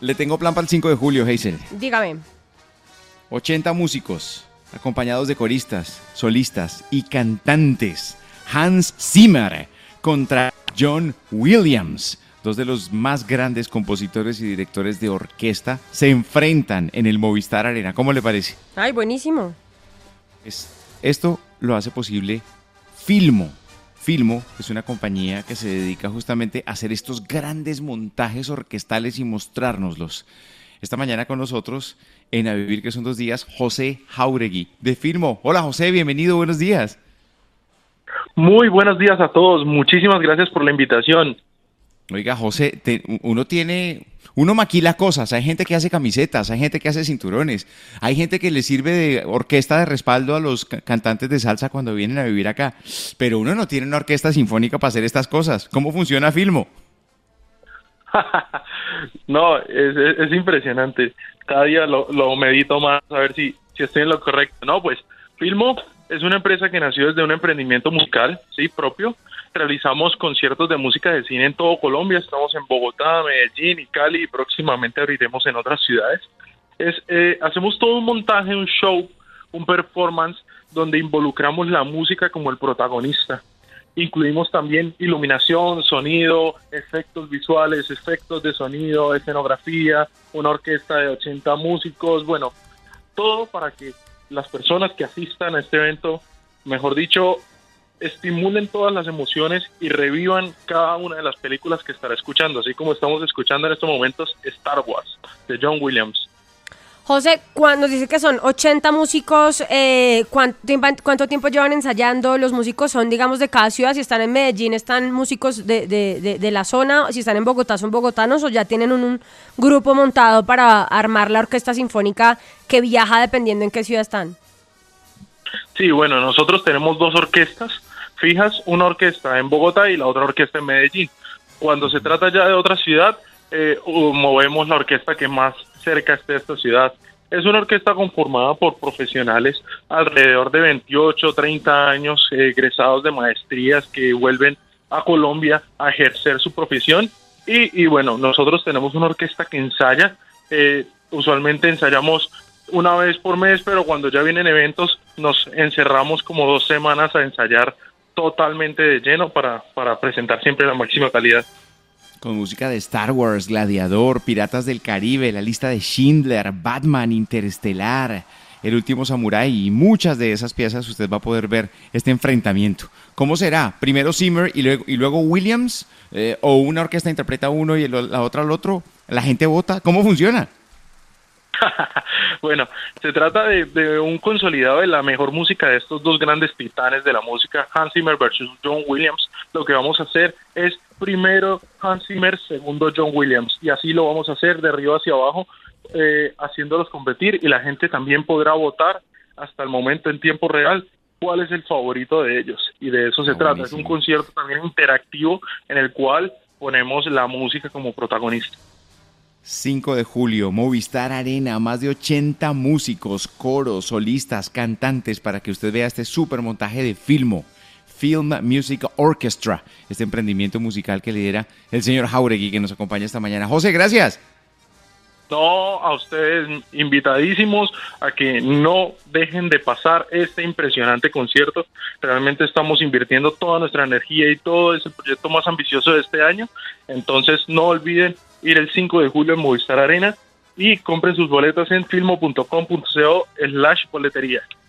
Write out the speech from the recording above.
Le tengo plan para el 5 de julio, Hazel. Dígame. 80 músicos, acompañados de coristas, solistas y cantantes. Hans Zimmer contra John Williams. Dos de los más grandes compositores y directores de orquesta se enfrentan en el Movistar Arena. ¿Cómo le parece? Ay, buenísimo. Esto lo hace posible Filmo. Filmo es una compañía que se dedica justamente a hacer estos grandes montajes orquestales y mostrárnoslos. Esta mañana con nosotros, en A Vivir que son 2 días, José Jáuregui de Filmo. Hola José, bienvenido, buenos días. Muy buenos días a todos, muchísimas gracias por la invitación. Oiga José, uno maquila cosas, hay gente que hace camisetas, hay gente que hace cinturones, hay gente que le sirve de orquesta de respaldo a los cantantes de salsa cuando vienen a vivir acá, pero uno no tiene una orquesta sinfónica para hacer estas cosas. ¿Cómo funciona Filmo? No, es impresionante. Cada día lo medito más a ver si estoy en lo correcto. No, pues Filmo es una empresa que nació desde un emprendimiento musical, sí, propio. Realizamos conciertos de música de cine en todo Colombia. Estamos en Bogotá, Medellín y Cali y próximamente abriremos en otras ciudades. Hacemos todo un montaje, un show, un performance donde involucramos la música como el protagonista. Incluimos también iluminación, sonido, efectos visuales, efectos de sonido, escenografía, una orquesta de 80 músicos, bueno, todo para que las personas que asistan a este evento, mejor dicho, estimulen todas las emociones y revivan cada una de las películas que estará escuchando, así como estamos escuchando en estos momentos Star Wars, de John Williams. José, cuando dice que son 80 músicos, ¿cuánto tiempo llevan ensayando? ¿Los músicos son, digamos, de cada ciudad? Si están en Medellín, ¿están músicos de la zona? Si están en Bogotá, ¿son bogotanos o ya tienen un grupo montado para armar la orquesta sinfónica que viaja dependiendo en qué ciudad están? Sí, bueno, nosotros tenemos 2 orquestas fijas, una orquesta en Bogotá y la otra orquesta en Medellín. Cuando se trata ya de otra ciudad, movemos la orquesta que más cerca esté de esta ciudad. Es una orquesta conformada por profesionales alrededor de 28, 30 años, egresados de maestrías que vuelven a Colombia a ejercer su profesión. Y bueno, nosotros tenemos una orquesta que ensaya, usualmente ensayamos una vez por mes, pero cuando ya vienen eventos nos encerramos como 2 semanas a ensayar totalmente de lleno para presentar siempre la máxima calidad. Con música de Star Wars, Gladiador, Piratas del Caribe, La Lista de Schindler, Batman, Interestelar, El Último Samurái y muchas de esas piezas usted va a poder ver este enfrentamiento. ¿Cómo será? ¿Primero Zimmer y luego Williams? ¿O una orquesta interpreta uno y la otra al otro? ¿La gente vota? ¿Cómo funciona? Bueno, se trata de un consolidado de la mejor música de estos 2 grandes titanes de la música, Hans Zimmer versus John Williams. Lo que vamos a hacer es primero Hans Zimmer, segundo John Williams, y así lo vamos a hacer de arriba hacia abajo, haciéndolos competir, y la gente también podrá votar hasta el momento en tiempo real cuál es el favorito de ellos, y de eso se trata. Es un concierto también interactivo en el cual ponemos la música como protagonista. 5 de julio, Movistar Arena, más de 80 músicos, coros, solistas, cantantes, para que usted vea este super montaje de Filmo, Film Music Orchestra, este emprendimiento musical que lidera el señor Jáuregui, que nos acompaña esta mañana. José, gracias. No, a ustedes invitadísimos a que no dejen de pasar este impresionante concierto. Realmente estamos invirtiendo toda nuestra energía y todo es el proyecto más ambicioso de este año. Entonces no olviden ir el 5 de julio en Movistar Arena y compren sus boletas en filmo.com.co/boletería.